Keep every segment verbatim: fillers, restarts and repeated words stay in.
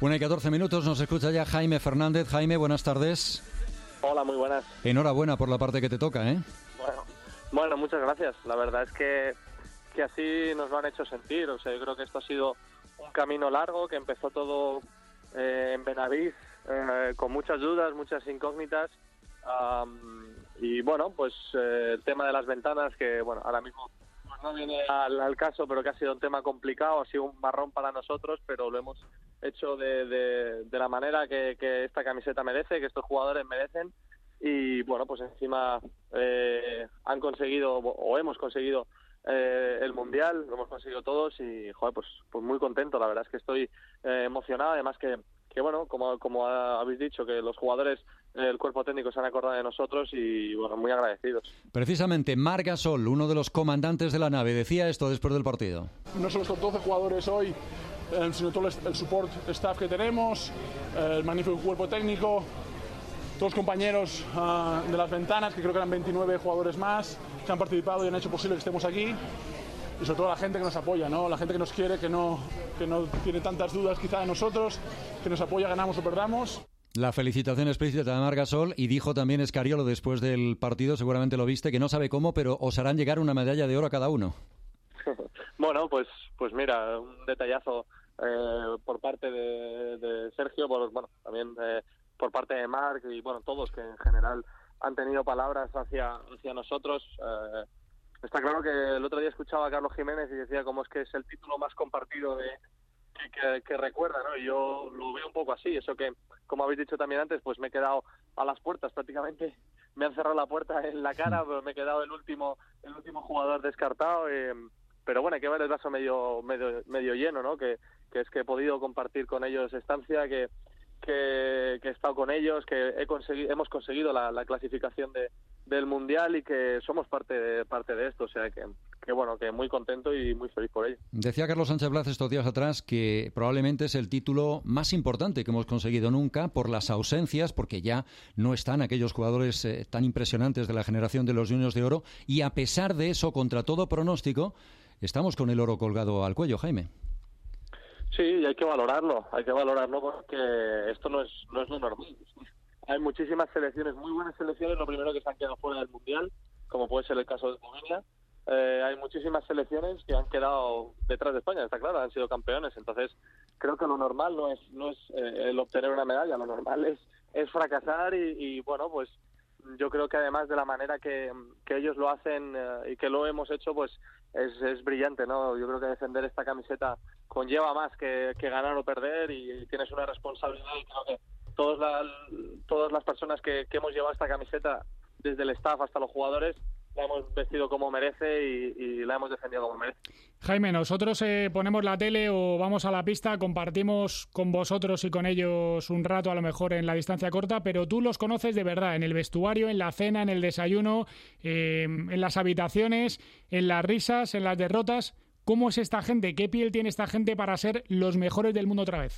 Una y catorce minutos, nos escucha ya Jaime Fernández. Jaime, buenas tardes. Hola, muy buenas. Enhorabuena por la parte que te toca, ¿eh? Bueno, bueno muchas gracias. La verdad es que, que así nos lo han hecho sentir. O sea, yo creo que esto ha sido un camino largo, que empezó todo eh, en Benavís, eh, con muchas dudas, muchas incógnitas. Um, y bueno, pues eh, el tema de las ventanas, que bueno, ahora mismo pues no viene al, al caso, pero que ha sido un tema complicado, ha sido un marrón para nosotros, pero lo hemos hecho de, de, de la manera que, que esta camiseta merece, que estos jugadores merecen. Y bueno, pues encima eh, han conseguido, o hemos conseguido eh, el Mundial, lo hemos conseguido todos y joder, pues, pues muy contento. La verdad es que estoy eh, emocionado, además que, que bueno, como, como habéis dicho, que los jugadores, eh, el cuerpo técnico se han acordado de nosotros y bueno, muy agradecidos. Precisamente Marc Gasol, uno de los comandantes de la nave, decía esto después del partido. No solo estos doce jugadores hoy, eh, sino todo el, el support staff que tenemos, eh, el magnífico cuerpo técnico, todos los compañeros uh, de las ventanas, que creo que eran veintinueve jugadores más, que han participado y han hecho posible que estemos aquí. Y sobre todo la gente que nos apoya, ¿no? La gente que nos quiere, que no, que no tiene tantas dudas quizá de nosotros, que nos apoya, ganamos o perdamos. La felicitación explícita de Marc Gasol, y dijo también Escariolo después del partido, seguramente lo viste, que no sabe cómo, pero os harán llegar una medalla de oro a cada uno. Bueno, pues pues mira, un detallazo eh, por parte de, de Sergio, por, bueno, también eh, por parte de Marc y bueno, todos que en general han tenido palabras hacia, hacia nosotros. Eh, está claro que el otro día escuchaba a Carlos Jiménez y decía cómo es que es el título más compartido de que, que, que recuerda, ¿no? Y yo lo veo un poco así, eso que, como habéis dicho también antes, pues me he quedado a las puertas prácticamente, me han cerrado la puerta en la cara, pero me he quedado el último el último jugador descartado, eh, pero bueno, hay que ver el vaso medio medio medio lleno, ¿no? Que, que es que he podido compartir con ellos estancia, que Que, que he estado con ellos, que he conseguido, hemos conseguido la, la clasificación de, del Mundial y que somos parte de, parte de esto, o sea que, que bueno, que muy contento y muy feliz por ello. Decía Carlos Sánchez Blas estos días atrás que probablemente es el título más importante que hemos conseguido nunca por las ausencias, porque ya no están aquellos jugadores eh, tan impresionantes de la generación de los Juniors de Oro, y a pesar de eso, contra todo pronóstico, estamos con el oro colgado al cuello, Jaime. Sí, y hay que valorarlo, hay que valorarlo porque esto no es no es lo normal. Hay muchísimas selecciones, muy buenas selecciones, lo primero que se han quedado fuera del Mundial, como puede ser el caso de Eslovenia. Eh, hay muchísimas selecciones que han quedado detrás de España, está claro, han sido campeones. Entonces, creo que lo normal no es no es eh, el obtener una medalla, lo normal es es fracasar y, y bueno, pues yo creo que además de la manera que, que ellos lo hacen eh, y que lo hemos hecho, pues es, es brillante, ¿no? Yo creo que defender esta camiseta conlleva más que, que ganar o perder y tienes una responsabilidad, y creo que todas las, todas las personas que, que hemos llevado esta camiseta, desde el staff hasta los jugadores, la hemos vestido como merece y, y la hemos defendido como merece. Jaime, nosotros eh, ponemos la tele o vamos a la pista, compartimos con vosotros y con ellos un rato, a lo mejor en la distancia corta, pero tú los conoces de verdad, en el vestuario, en la cena, en el desayuno, eh, en las habitaciones, en las risas, en las derrotas. ¿Cómo es esta gente? ¿Qué piel tiene esta gente para ser los mejores del mundo otra vez?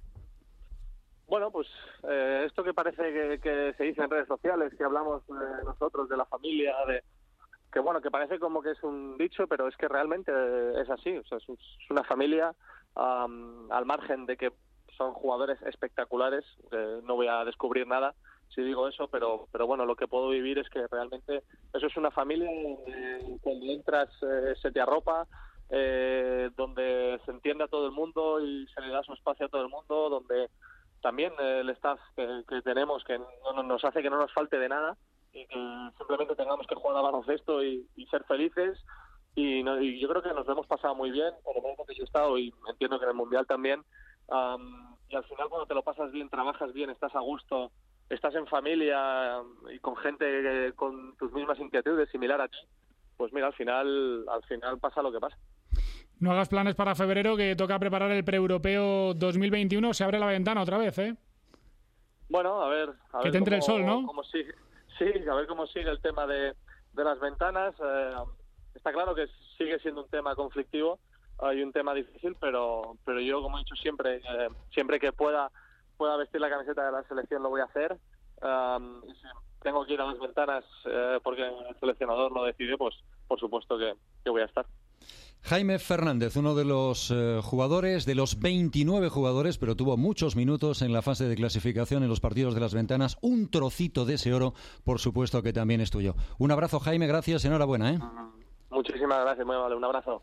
Bueno, pues eh, esto que parece que, que se dice en redes sociales, que hablamos eh, nosotros de la familia, de que bueno, que parece como que es un dicho, pero es que realmente es así. O sea, es una familia, um, al margen de que son jugadores espectaculares, eh, no voy a descubrir nada si digo eso, pero pero bueno, lo que puedo vivir es que realmente eso es una familia donde cuando entras eh, se te arropa, eh, donde se entiende a todo el mundo y se le da su espacio a todo el mundo, donde también eh, el staff que, que tenemos, que no, nos hace que no nos falte de nada y que simplemente tengamos que jugar a baloncesto y, y ser felices. Y, no, y yo creo que nos lo hemos pasado muy bien, por lo menos que yo he estado, y entiendo que en el Mundial también. Um, y al final, cuando te lo pasas bien, trabajas bien, estás a gusto, estás en familia y con gente con tus mismas inquietudes, similar a ti, pues mira, al final, al final pasa lo que pasa. No hagas planes para febrero, que toca preparar el pre-europeo dos mil veintiuno. Se abre la ventana otra vez, ¿eh? Bueno, a ver... A que ver te entre cómo, el sol, ¿no? Cómo sigue, sí, a ver cómo sigue el tema de, de las ventanas. Eh, está claro que sigue siendo un tema conflictivo y un tema difícil, pero pero yo, como he dicho siempre, eh, siempre que pueda pueda vestir la camiseta de la selección lo voy a hacer. Um, si tengo que ir a las ventanas eh, porque el seleccionador lo decide, pues por supuesto que, que voy a estar. Jaime Fernández, uno de los eh, jugadores, de los veintinueve jugadores, pero tuvo muchos minutos en la fase de clasificación en los partidos de las ventanas. Un trocito de ese oro, por supuesto que también es tuyo. Un abrazo, Jaime, gracias, enhorabuena. ¿eh? Muchísimas gracias, muy amable, un abrazo.